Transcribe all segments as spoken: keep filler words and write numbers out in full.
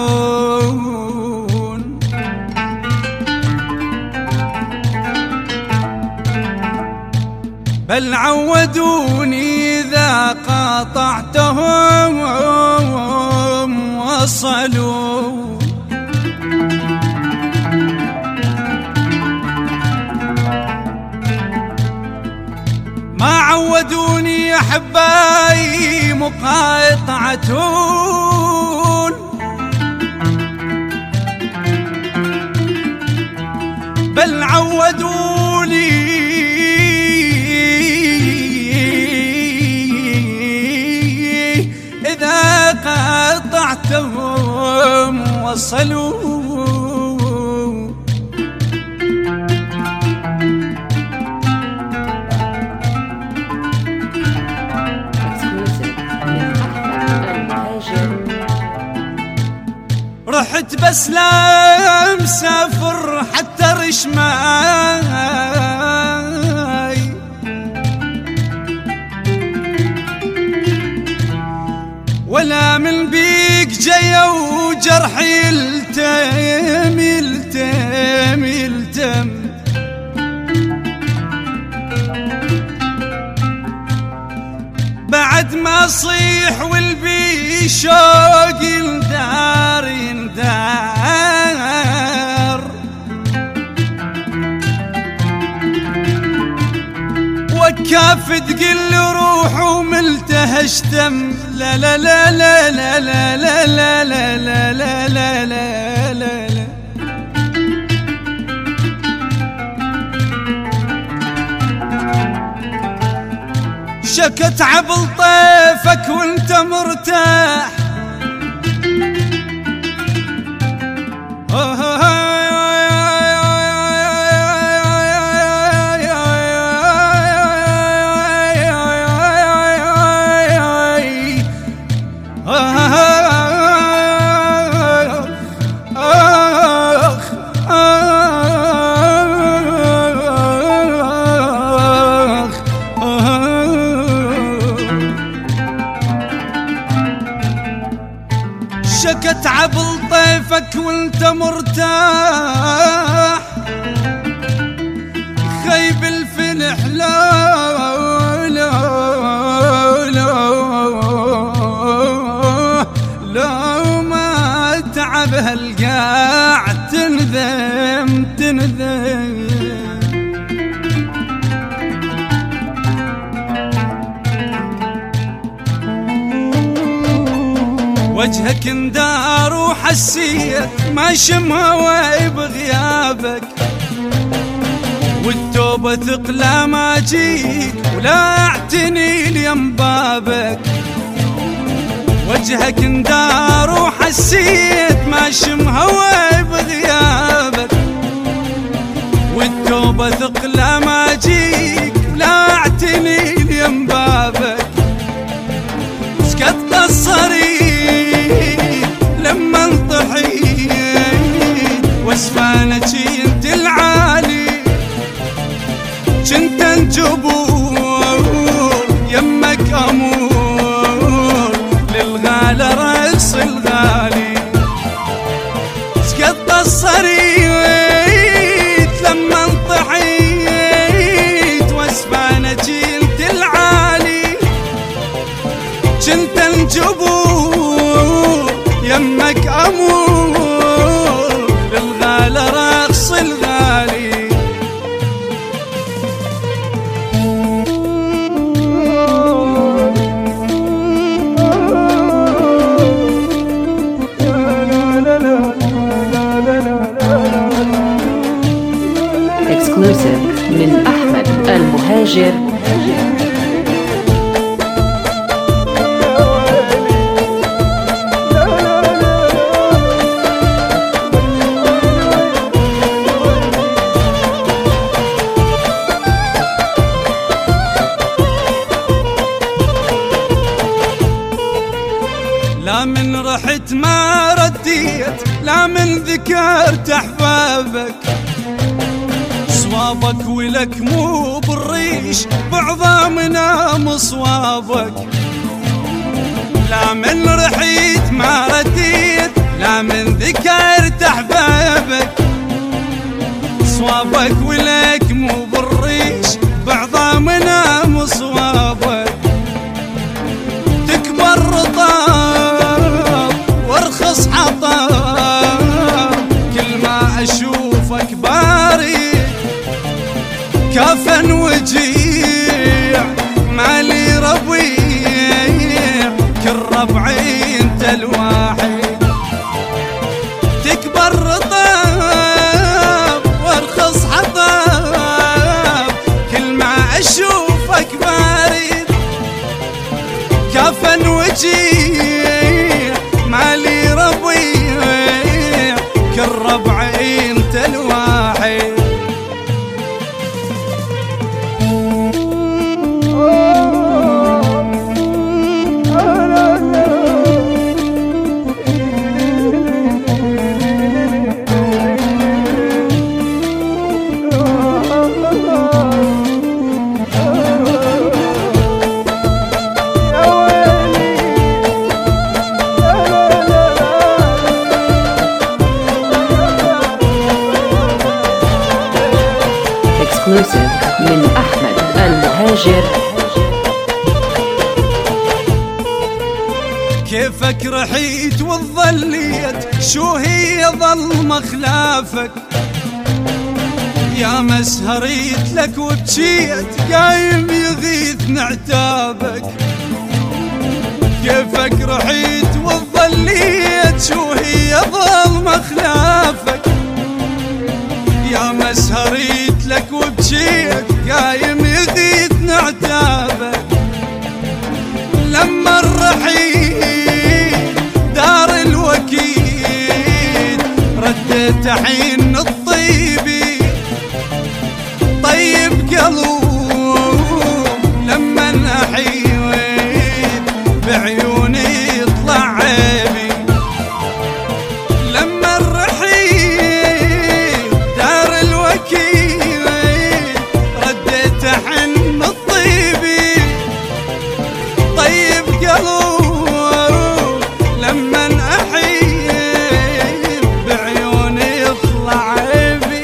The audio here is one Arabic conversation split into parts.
بل عودوني إذا قاطعتهم وصلوا. ما عودوني أحبائي مقاطعتون، بل عودوني إذا قاطعتهم وصلوا. رحت بس لا مسافر حتى رشماي، ولا من بيك جاي وجرحي يلتم يلتم يلتم. بعد ما صيح والبي شوق يندار يندار، وكاف تقل روح وملتهشتم. لا لا لا لا لا لا لا لا لا لا لا لا لا لا لا. شكت عبل طيفك وانت مرتاح، شكت عبل طيفك وانت مرتاح. خيب الفلح لا لا لا لا ما تعب هالقاع تنذم تنذم. وجهك اندار وحسيت ما شم هواي بغيابك، والتوبة ثقلة ما جيك ولا اعتني ليم بابك. وجهك اندار وحسيت ما شم هواي بغيابك، والتوبة ثقلة ما جيك ولا اعتني ليم بابك. سكت قصري لما انطحيت واسفانك انت العالي، جنت انجبور يمك امور للغالى رقص الغالي. سكت قصريت لما انطحيت واسفانك انت العالي، جنت انجبور يمك امور للغالى رقص الغالي. Exclusive من أحمد المهاجر. لا من رحت ما رديت، لا من ذكرت أحبابك. صوابك ولك مو بالريش بعظامنا مصوابك. لا من رحيت ما رديت، لا لا من ذكرت احبابك صوابك ولك مو بالريش بعظامنا مصوابك تكبر رطاب وارخص عطاب كل ما اشوفك باري كافن وجيع مالي ربيع كل ربعي انت الواحد تكبر رطاب وارخص عطاب كل ما اشوفك بارد كافن وجيع مالي ربيع كل ربعي انت الواحد Exclusive من أحمد المهاجر. كيفك رحيت وظليت شو هي ظل مخلافك يا مسهريت لك وبجيت قايم يغيث نعتابك كيفك رحيت وظليت شو هي ظل مخلافك يا مسهريت لك وبجيت قايم يغيث نعتابك لما الرحيل دار الوكيل رديت حين الطيبي طيب قلوب لما احيويت بعيوني يطلع عيبي لما الرحيل دار الوكيل رديت حين الطيبي طيب قلوب لما احيي بعيوني يطلع عيبي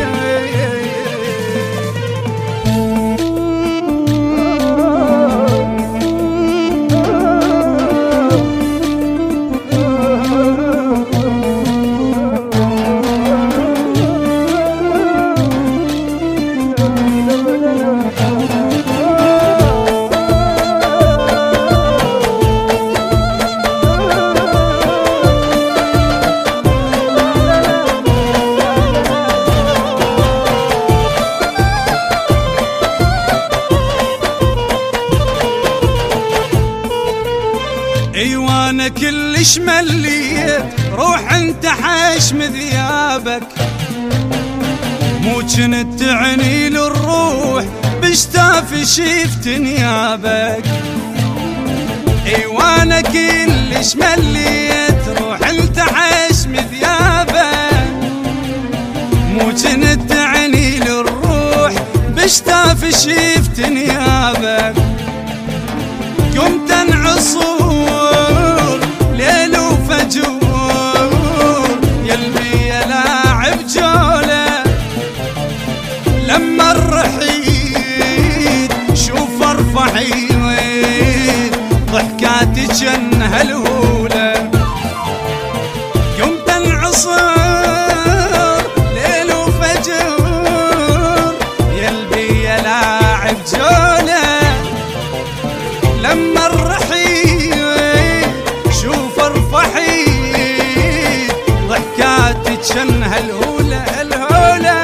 ايوانا كلش مليت روح انت حاشم ذيابك مو جنت تعني للروح بشتاف شيفت نيابك ايوانا كلش مليت روح انت حاشم ذيابك مو جنت تعني للروح بشتاف شيفت نيابك قمت عصور ليل وفجور يلبي يا لاعب جوله لما الرحيل شوف ارفعي ضحكاتي جنها الهوله قمت عصور ليل وفجور يلبي يا لاعب جوله لما الرحيل شوف ارفحي ضحكاتي جنها الهولة الهولة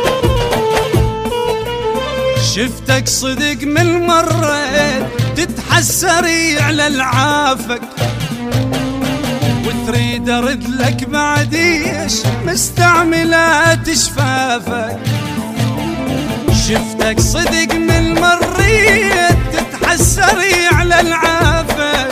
شفتك صدق من مرة تتحدث تتحسري على العافك وتريد ارد لك بعديش مستعملات شفافك. شفتك صدق من مريت تتحسري على العافك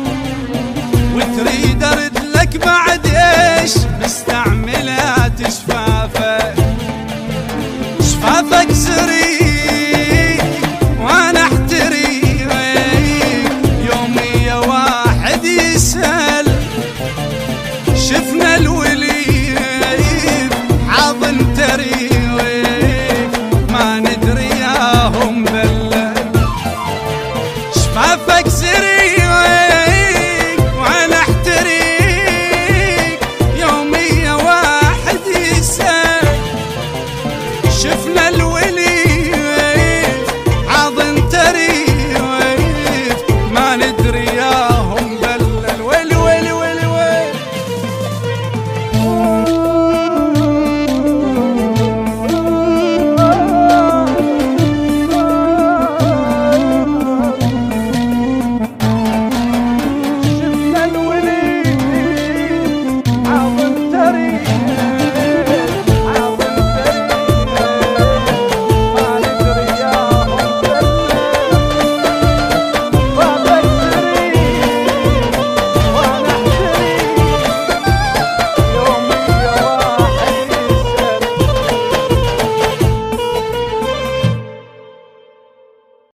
وتريد ارد لك بعديش مستعملات شفافك. شفافك سري وانا احتري يومي يا واحد يسأل شفنا الولي حاضن تري ما ندري ياهم بلل. شفافك سري وانا احتريك يومي يا واحد يسأل شفنا الولي حاضن تري ما ندري ياهم بلل. ويلي ويلي ويلي ويلي شفنا الولي حاضن تري